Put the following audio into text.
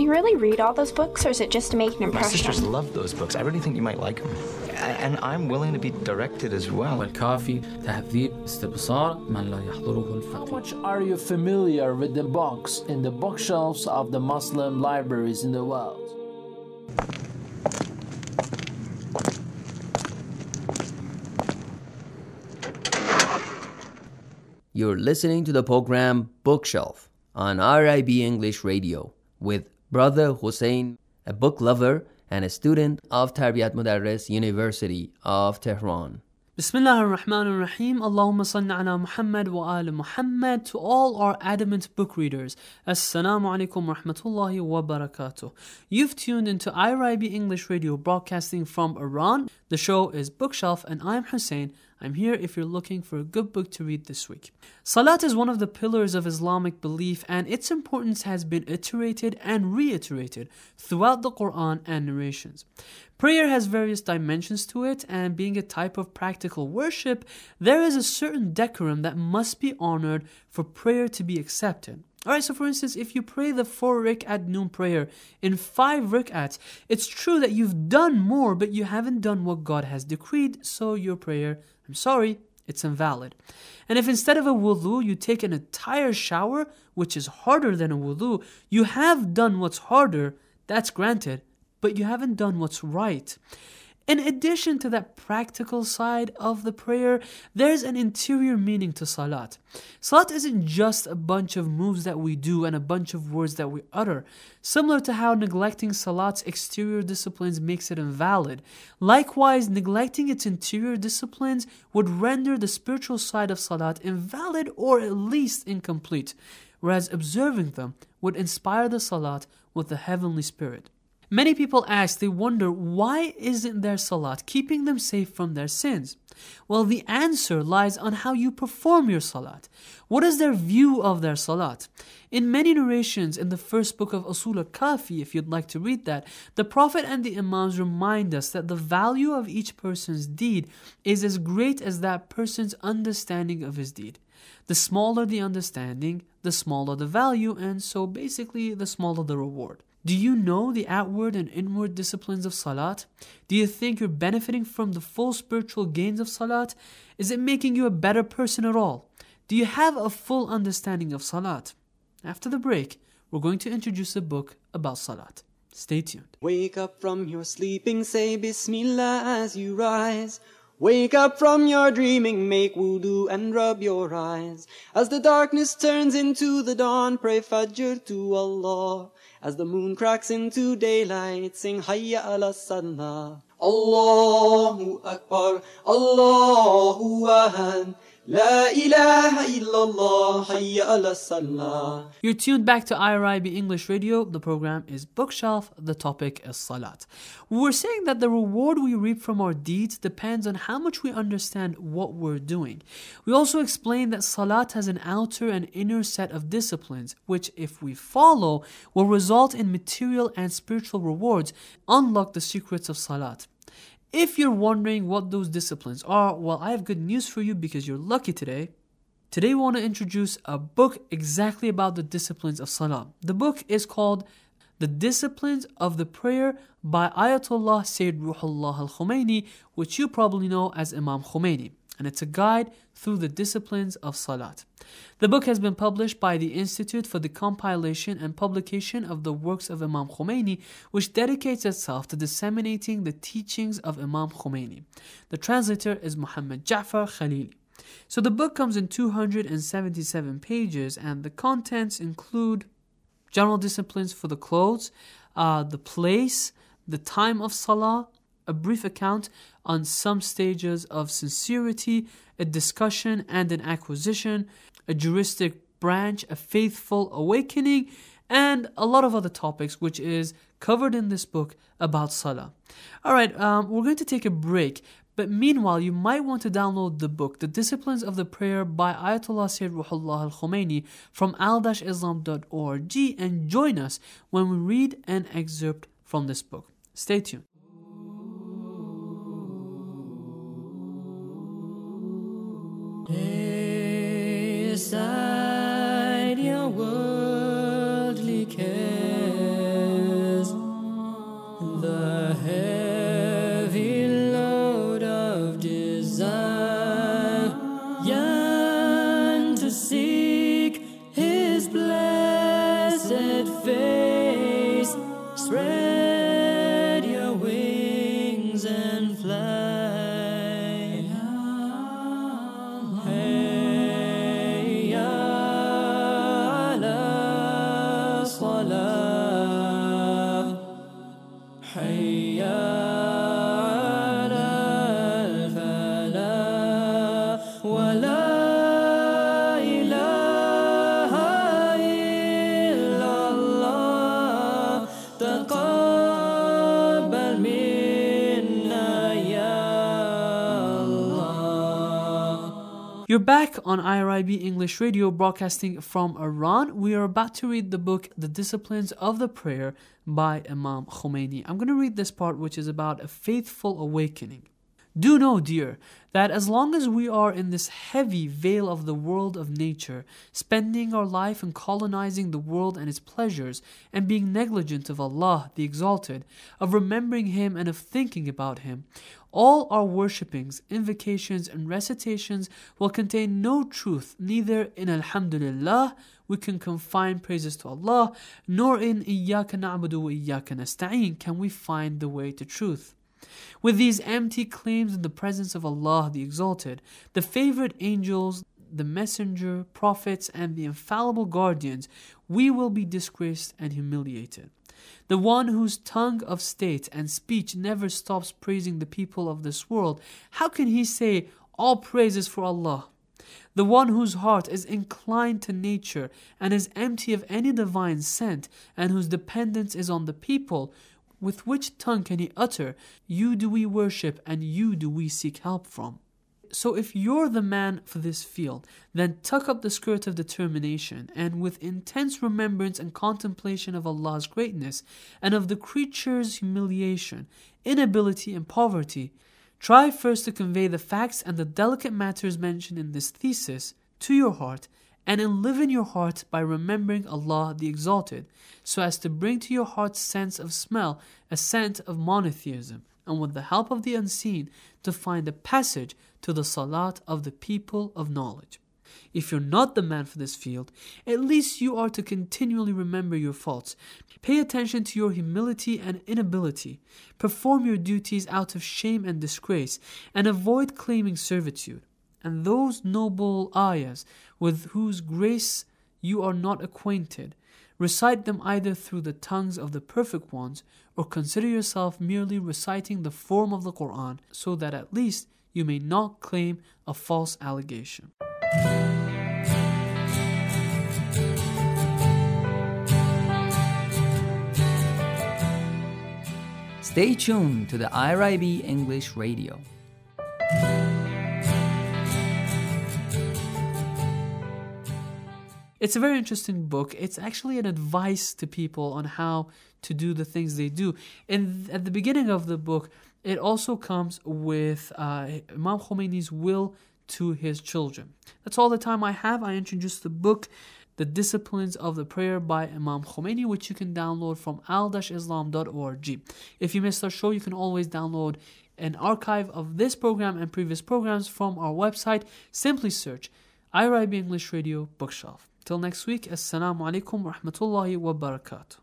you really read all those books, or is it just to make an My impression? sisters love those books. I really think you might like them. And I'm willing to be directed as well. والكافي تهذيب استبصار من لا يحضره How الفقيه. much are you familiar with the books in the bookshelves of the Muslim libraries in the world? You're listening to the program Bookshelf on RIB English Radio with Brother Hussein, a book lover and a student of Tarbiyat Mudarris University of Tehran. Bismillah ar-Rahman ar-Rahim. Allahumma salli ala Muhammad wa ala Muhammad. To all our adamant book readers, Assalamu alaikum wa rahmatullahi wa barakatuh. You've tuned into IRIB English Radio broadcasting from Iran. The show is Bookshelf and I'm Hussein. I'm here if you're looking for a good book to read this week. Salat is one of the pillars of Islamic belief, and its importance has been iterated and reiterated throughout the Quran and narrations. Prayer has various dimensions to it, and being a type of practical worship, there is a certain decorum that must be honored for prayer to be accepted. Alright, so for instance, if you pray the 4 rak'at noon prayer in 5 rak'ats, it's true that you've done more, but you haven't done what God has decreed, so your prayer, I'm sorry, it's invalid. And if instead of a wudu, you take an entire shower, which is harder than a wudu, you have done what's harder, that's granted, but you haven't done what's right. In addition to that practical side of the prayer, there's an interior meaning to salat. Salat isn't just a bunch of moves that we do and a bunch of words that we utter. Similar to how neglecting salat's exterior disciplines makes it invalid, likewise, neglecting its interior disciplines would render the spiritual side of salat invalid or at least incomplete, whereas observing them would inspire the salat with the heavenly spirit. Many people ask, they wonder, why isn't their salat keeping them safe from their sins? Well, the answer lies on how you perform your salat. What is their view of their salat? In many narrations in the first book of Usul al-Kafi, if you'd like to read that, the Prophet and the Imams remind us that the value of each person's deed is as great as that person's understanding of his deed. The smaller the understanding, the smaller the value, and so basically the smaller the reward. Do you know the outward and inward disciplines of salat? Do you think you're benefiting from the full spiritual gains of salat? Is it making you a better person at all? Do you have a full understanding of salat? After the break, we're going to introduce a book about salat. Stay tuned. Wake up from your sleeping, say Bismillah as you rise. Wake up from your dreaming, make wudu and rub your eyes. As the darkness turns into the dawn, pray Fajr to Allah. As the moon cracks into daylight, sing Hayya ala Salah. Allahu Akbar, Allahu Ahad. La ilaha illallah, hayya ala salah. You're tuned back to IRIB English Radio. The program is Bookshelf. The topic is Salat. We're saying that the reward we reap from our deeds depends on how much we understand what we're doing. We also explained that Salat has an outer and inner set of disciplines, which if we follow, will result in material and spiritual rewards, unlock the secrets of Salat. If you're wondering what those disciplines are, well, I have good news for you because you're lucky today. Today we want to introduce a book exactly about the disciplines of Salah. The book is called The Disciplines of the Prayer by Ayatollah Sayyid Ruhollah al-Khomeini, which you probably know as Imam Khomeini. And it's a guide through the disciplines of Salat. The book has been published by the Institute for the Compilation and Publication of the Works of Imam Khomeini, which dedicates itself to disseminating the teachings of Imam Khomeini. The translator is Muhammad Ja'far Khalili. So the book comes in 277 pages, and the contents include general disciplines for the clothes, the place, the time of Salah, a brief account on some stages of sincerity, a discussion and an acquisition, a juristic branch, a faithful awakening, and a lot of other topics which is covered in this book about Salah. Alright, we're going to take a break, but meanwhile you might want to download the book, The Disciplines of the Prayer by Ayatollah Sayyid Ruhollah al-Khomeini from al-islam.org and join us when we read an excerpt from this book. Stay tuned. Aside your worldly cares, You're back on IRIB English Radio, broadcasting from Iran. We are about to read the book The Disciplines of the Prayer by Imam Khomeini. I'm going to read this part, which is about a faithful awakening. Do know, dear, that as long as we are in this heavy veil of the world of nature, spending our life in colonizing the world and its pleasures, and being negligent of Allah the Exalted, of remembering Him and of thinking about Him, all our worshippings, invocations, and recitations will contain no truth, neither in Alhamdulillah, we can confine praises to Allah, nor in Iyyaka na'budu wa Iyyaka nasta'een can we find the way to truth. With these empty claims in the presence of Allah the Exalted, the favored angels, the messenger, prophets, and the infallible guardians, we will be disgraced and humiliated. The one whose tongue of state and speech never stops praising the people of this world, how can he say, all praise is for Allah? The one whose heart is inclined to nature and is empty of any divine scent, and whose dependence is on the people, with which tongue can he utter, you do we worship and you do we seek help from? So if you're the man for this field, then tuck up the skirt of determination, and with intense remembrance and contemplation of Allah's greatness, and of the creature's humiliation, inability, and poverty, try first to convey the facts and the delicate matters mentioned in this thesis to your heart, and enliven your heart by remembering Allah the Exalted, so as to bring to your heart's sense of smell a scent of monotheism, and with the help of the unseen to find a passage to the salat of the people of knowledge. If you're not the man for this field, at least you are to continually remember your faults. Pay attention to your humility and inability. Perform your duties out of shame and disgrace, and avoid claiming servitude. And those noble ayahs with whose grace you are not acquainted, recite them either through the tongues of the perfect ones, or consider yourself merely reciting the form of the Quran, so that at least you may not claim a false allegation. Stay tuned to the IRIB English Radio. It's a very interesting book. It's actually an advice to people on how to do the things they do. And at the beginning of the book, it also comes with Imam Khomeini's will to his children. That's all the time I have. I introduced the book, The Disciplines of the Prayer by Imam Khomeini, which you can download from al-islam.org. If you missed our show, you can always download an archive of this program and previous programs from our website. Simply search IRIB English Radio Bookshelf. Till next week, Assalamu alaikum wa rahmatullahi wa barakatuh.